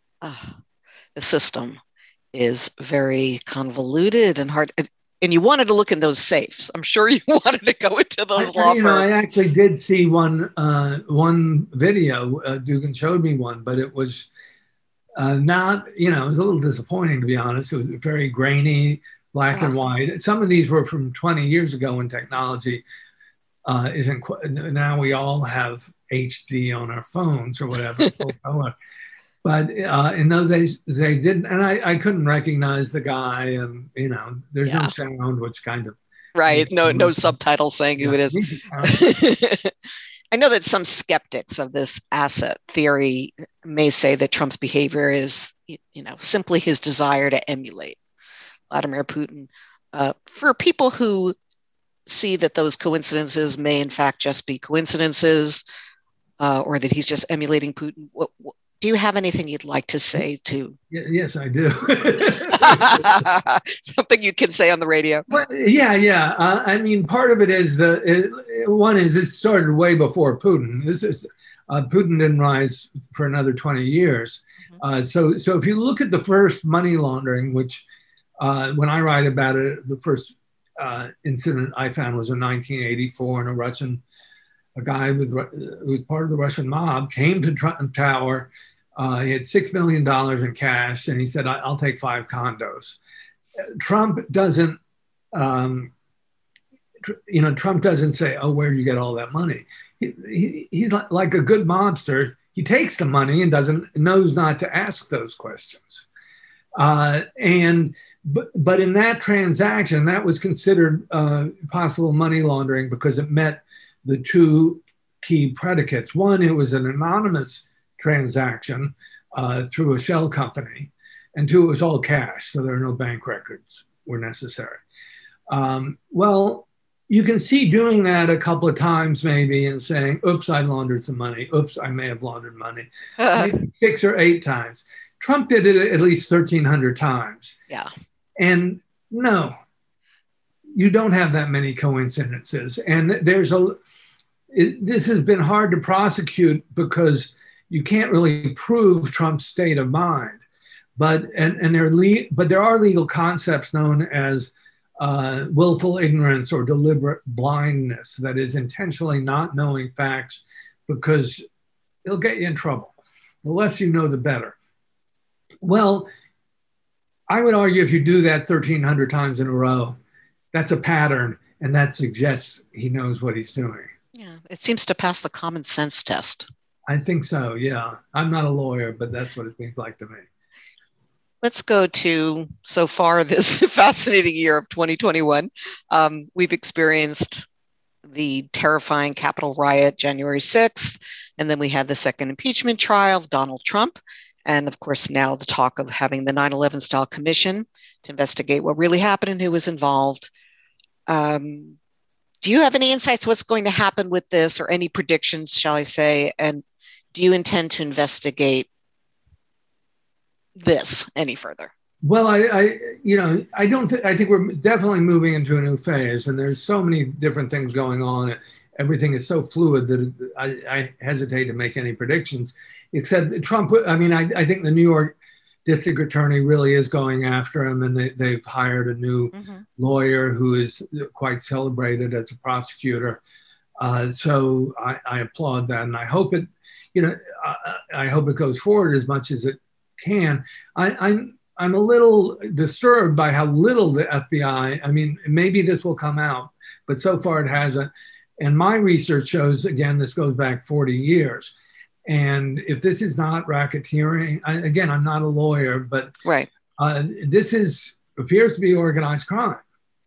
The system is very convoluted and hard. And you wanted to look in those safes. I'm sure you wanted to go into those law firms. I actually did see one video. Dugan showed me one, but it was not, it was a little disappointing, to be honest. It was very grainy, black and white. Some of these were from 20 years ago when technology isn't quite, now we all have HD on our phones or whatever. But in those days, they didn't, and I couldn't recognize the guy, and there's no sound, which kind of right, no subtitles saying who it is. I know that some skeptics of this asset theory may say that Trump's behavior is, simply his desire to emulate Vladimir Putin. For people who see that those coincidences may in fact just be coincidences, or that he's just emulating Putin, do you have anything you'd like to say to? Yes, I do. Something you can say on the radio. Well, yeah. I mean, part of it is it started way before Putin. Putin didn't rise for another 20 years. So if you look at the first money laundering, which when I write about it, the first incident I found was in 1984, and a guy who was part of the Russian mob came to Trump Tower. He had $6 million in cash, and he said, I'll take 5 condos. Trump doesn't, Trump doesn't say, oh, where did you get all that money? He's like a good mobster. He takes the money and knows not to ask those questions. But in that transaction, that was considered possible money laundering because it met the 2 key predicates. One, it was an anonymous transaction through a shell company, and 2, it was all cash, so there are no bank records were necessary. Well, you can see doing that a couple of times maybe and saying, oops, I laundered some money. Oops, I may have laundered money. Maybe 6 or 8 times. Trump did it at least 1,300 times. Yeah. And no, you don't have that many coincidences. And this has been hard to prosecute because you can't really prove Trump's state of mind. But there are legal concepts known as willful ignorance or deliberate blindness, that is intentionally not knowing facts because it'll get you in trouble. The less you know, the better. Well, I would argue if you do that 1,300 times in a row, that's a pattern, and that suggests he knows what he's doing. Yeah, it seems to pass the common sense test. I think so, yeah. I'm not a lawyer, but that's what it seems like to me. Let's go to, so far, this fascinating year of 2021. We've experienced the terrifying Capitol riot January 6th, and then we had the second impeachment trial of Donald Trump. And of course, now the talk of having the 9/11 style commission to investigate what really happened and who was involved. Do you have any insights what's going to happen with this, or any predictions, shall I say? And do you intend to investigate this any further? Well, I think we're definitely moving into a new phase, and there's so many different things going on. Everything is so fluid that I hesitate to make any predictions. Except Trump, I think the New York district attorney really is going after him, and they've hired a new lawyer who is quite celebrated as a prosecutor. So I applaud that, and I hope it, I hope it goes forward as much as it can. I'm a little disturbed by how little the FBI. Maybe this will come out, but so far it hasn't. And my research shows, again, this goes back 40 years. And if this is not racketeering, again, I'm not a lawyer, but right. This appears to be organized crime.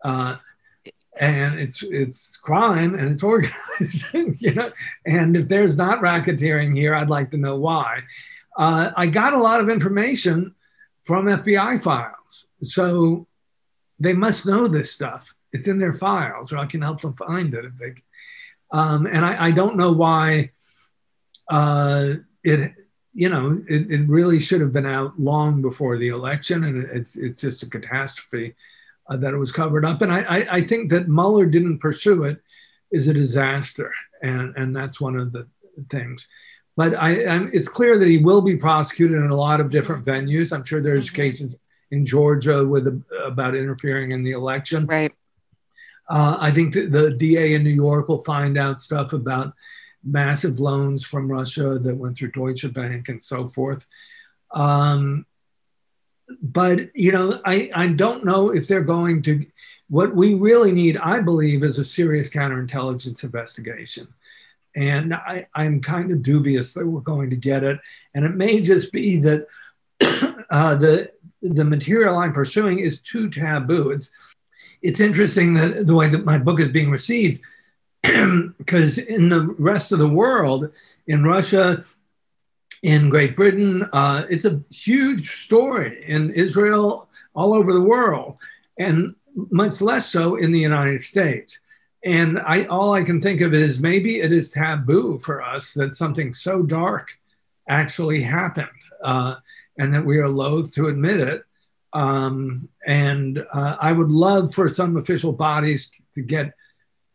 And it's crime and it's organized, and if there's not racketeering here, I'd like to know why. I got a lot of information from FBI files. So they must know this stuff. It's in their files, or I can help them find it. And I don't know why it really should have been out long before the election, and it's just a catastrophe that it was covered up. And I think that Mueller didn't pursue it is a disaster, and that's one of the things. But it's clear that he will be prosecuted in a lot of different venues. I'm sure there's cases in Georgia about interfering in the election. Right. I think that the DA in New York will find out stuff about massive loans from Russia that went through Deutsche Bank and so forth. But, I don't know if they're going to, what we really need, I believe, is a serious counterintelligence investigation. And I'm kind of dubious that we're going to get it. And it may just be that the material I'm pursuing is too taboo. It's interesting that the way that my book is being received, because in the rest of the world, in Russia, in Great Britain, it's a huge story. In Israel, all over the world, and much less so in the United States. And all I can think of is maybe it is taboo for us that something so dark actually happened, and that we are loath to admit it. And I would love for some official bodies to get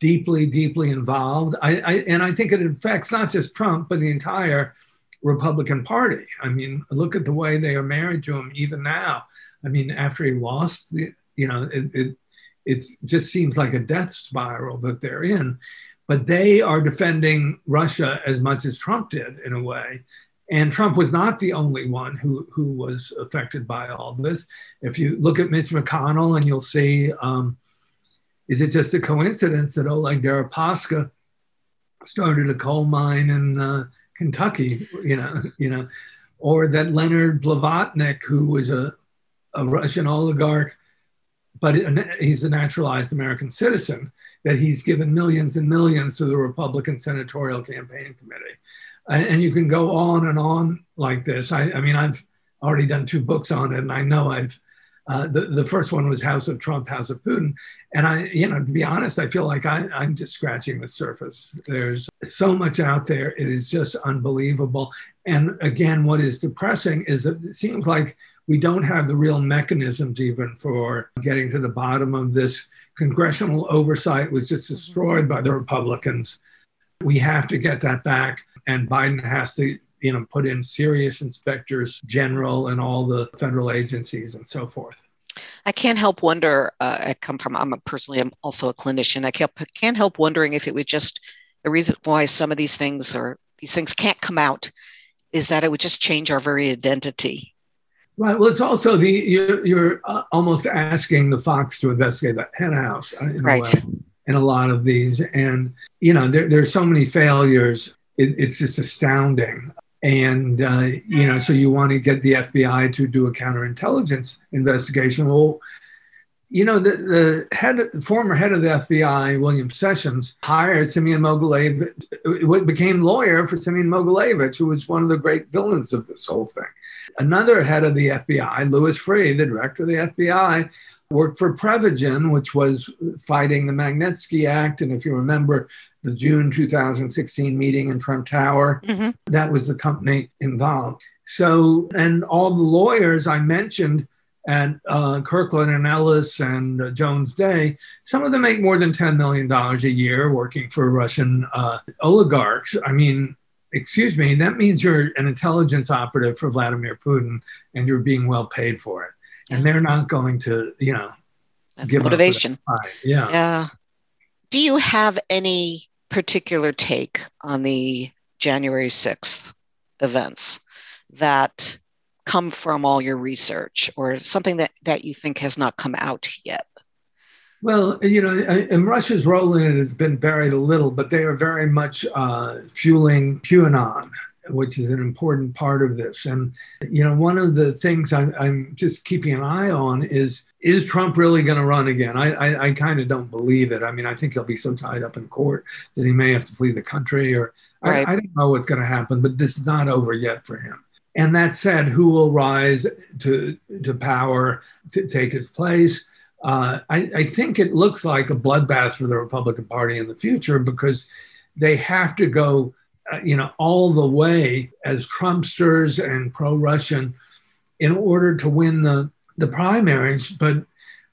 deeply, deeply involved. And I think it affects not just Trump, but the entire Republican Party. I mean, look at the way they are married to him even now. I mean, after he lost, it just seems like a death spiral that they're in. But they are defending Russia as much as Trump did, in a way. And Trump was not the only one who was affected by all this. If you look at Mitch McConnell, and you'll see, is it just a coincidence that Oleg Deripaska started a coal mine in Kentucky, or that Leonard Blavatnik, who was a Russian oligarch, but he's a naturalized American citizen, that he's given millions and millions to the Republican Senatorial Campaign Committee. And you can go on and on like this. I mean, I've already done 2 books on it, and I know the first one was House of Trump, House of Putin. And to be honest, I feel like I'm just scratching the surface. There's so much out there. It is just unbelievable. And again, what is depressing is that it seems like we don't have the real mechanisms even for getting to the bottom of this. Congressional oversight was just destroyed by the Republicans. We have to get that back. And Biden has to, put in serious inspectors general and all the federal agencies and so forth. I can't help wonder, I'm also a clinician. I can't help wondering if it would just, the reason why some of these things can't come out is that it would just change our very identity. Right. Well, it's also you're almost asking the Fox to investigate the hen house in a lot of these. And, there's so many failures. It's just astounding. And, so you want to get the FBI to do a counterintelligence investigation. Well, the former head of the FBI, William Sessions, hired Simeon Mogilevich, became lawyer for Simeon Mogilevich, who was one of the great villains of this whole thing. Another head of the FBI, Louis Freeh, the director of the FBI, worked for Prevagen, which was fighting the Magnitsky Act. And if you remember the June 2016 meeting in Trump Tower, that was the company involved. So, and all the lawyers I mentioned at Kirkland and Ellis and Jones Day, some of them make more than $10 million a year working for Russian oligarchs. I mean, excuse me, that means you're an intelligence operative for Vladimir Putin and you're being well paid for it. And they're not going to, that's give motivation. Yeah. Do you have any particular take on the January 6th events that come from all your research, or something that you think has not come out yet? Well, and Russia's role in it has been buried a little, but they are very much fueling QAnon, which is an important part of this. And, one of the things I'm just keeping an eye on is Trump really going to run again? I kind of don't believe it. I mean, I think he'll be so tied up in court that he may have to flee the country, or I don't know what's going to happen, but this is not over yet for him. And that said, who will rise to power to take his place? I think it looks like a bloodbath for the Republican Party in the future, because they have to go, all the way as Trumpsters and pro-Russian in order to win the primaries. But,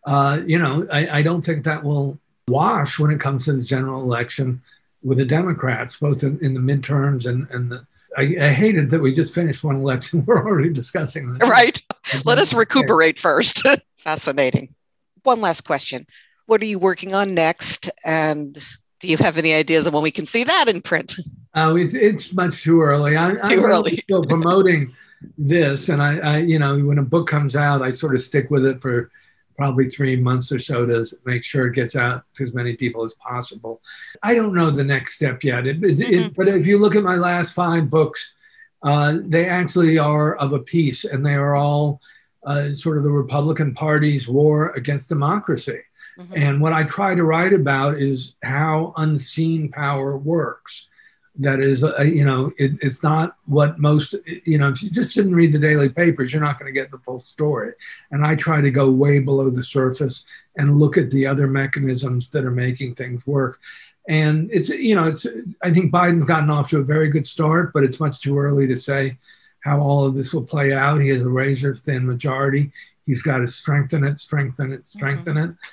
I don't think that will wash when it comes to the general election with the Democrats, both in the midterms and the. I hated that we just finished one election. We're already discussing that. Right. Let us recuperate first. Fascinating. One last question. What are you working on next? And do you have any ideas of when we can see that in print? Oh, it's much too early. I'm still promoting this. And I when a book comes out, I sort of stick with it for probably 3 months or so to make sure it gets out to as many people as possible. I don't know the next step yet. But if you look at my last 5 books, they actually are of a piece, and they are all sort of the Republican Party's war against democracy. And what I try to write about is how unseen power works. That is, it's not what most, if you just didn't read the daily papers, you're not going to get the full story. And I try to go way below the surface and look at the other mechanisms that are making things work. And I think Biden's gotten off to a very good start, but it's much too early to say how all of this will play out. He has a razor thin majority. He's got to strengthen it.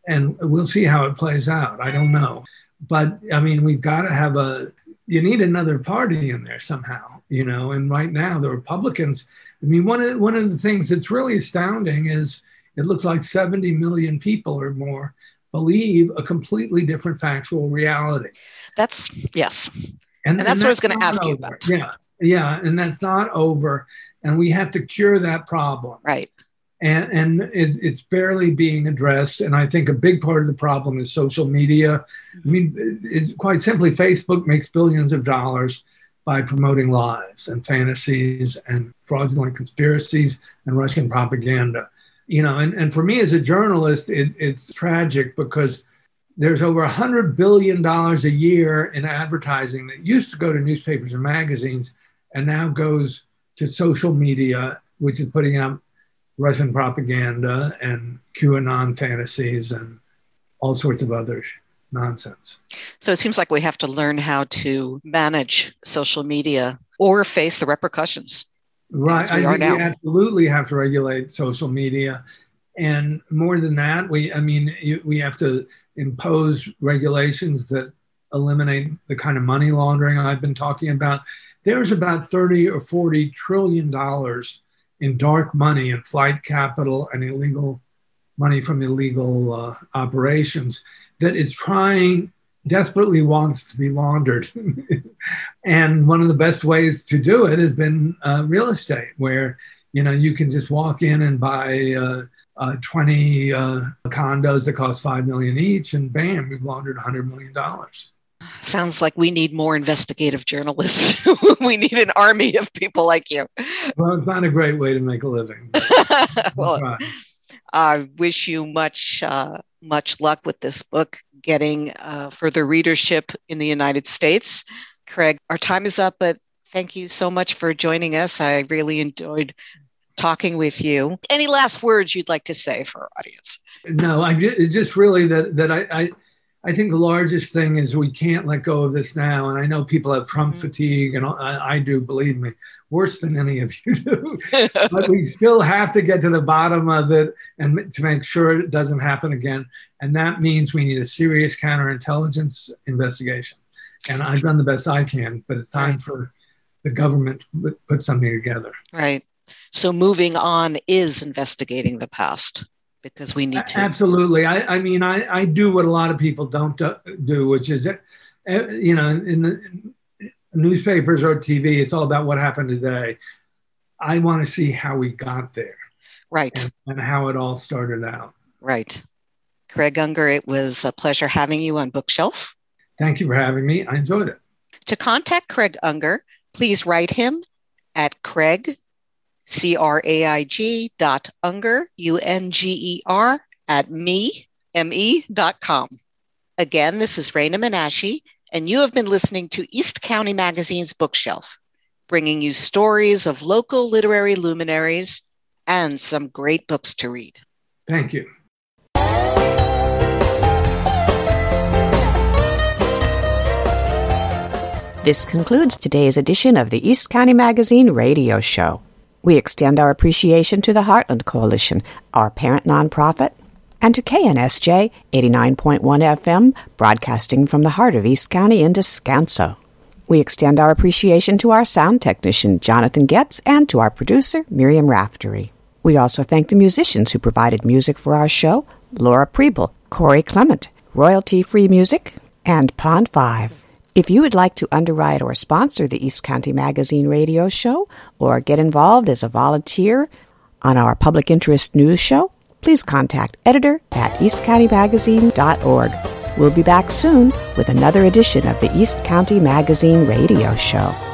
And we'll see how it plays out. I don't know. But I mean, we've got to have you need another party in there somehow, and right now the Republicans, I mean, one of the things that's really astounding is it looks like 70 million people or more believe a completely different factual reality. Yes. And that's what I was going to ask you about. Yeah. And that's not over. And we have to cure that problem. Right. And it's barely being addressed. And I think a big part of the problem is social media. I mean, quite simply, Facebook makes billions of dollars by promoting lies and fantasies and fraudulent conspiracies and Russian propaganda. And for me as a journalist, it's tragic because there's over $100 billion a year in advertising that used to go to newspapers and magazines and now goes to social media, which is putting out Russian propaganda and QAnon fantasies and all sorts of other nonsense. So it seems like we have to learn how to manage social media or face the repercussions. Right. I think we absolutely have to regulate social media. And more than that, we have to impose regulations that eliminate the kind of money laundering I've been talking about. There's about 30 or 40 trillion dollars in dark money and flight capital and illegal money from illegal operations that is desperately wants to be laundered. And one of the best ways to do it has been real estate, where, you can just walk in and buy 20 condos that cost $5 million each, and bam, we've laundered $100 million. Sounds like we need more investigative journalists. We need an army of people like you. Well, it's not a great way to make a living. Well, I wish you much luck with this book, getting further readership in the United States. Craig, our time is up, but thank you so much for joining us. I really enjoyed talking with you. Any last words you'd like to say for our audience? No, it's just really that I think the largest thing is we can't let go of this now. And I know people have Trump fatigue, and I do, believe me, worse than any of you do. But we still have to get to the bottom of it and to make sure it doesn't happen again. And that means we need a serious counterintelligence investigation. And I've done the best I can, but it's time for the government to put something together. Right. So moving on is investigating the past, because we need to. Absolutely. I do what a lot of people don't do, which is, in the newspapers or TV, it's all about what happened today. I want to see how we got there. Right. And how it all started out. Right. Craig Unger, it was a pleasure having you on Bookshelf. Thank you for having me. I enjoyed it. To contact Craig Unger, please write him at Craig, CRAIG.Unger, UNGER, at me.com. Again, this is Raina Menashe, and you have been listening to East County Magazine's Bookshelf, bringing you stories of local literary luminaries and some great books to read. Thank you. This concludes today's edition of the East County Magazine radio show. We extend our appreciation to the Heartland Coalition, our parent nonprofit, and to KNSJ 89.1 FM, broadcasting from the heart of East County in Descanso. We extend our appreciation to our sound technician, Jonathan Getz, and to our producer, Miriam Raftery. We also thank the musicians who provided music for our show, Laura Preble, Corey Clement, Royalty-Free Music, and Pond 5. If you would like to underwrite or sponsor the East County Magazine radio show, or get involved as a volunteer on our public interest news show, please contact editor@eastcountymagazine.org. We'll be back soon with another edition of the East County Magazine radio show.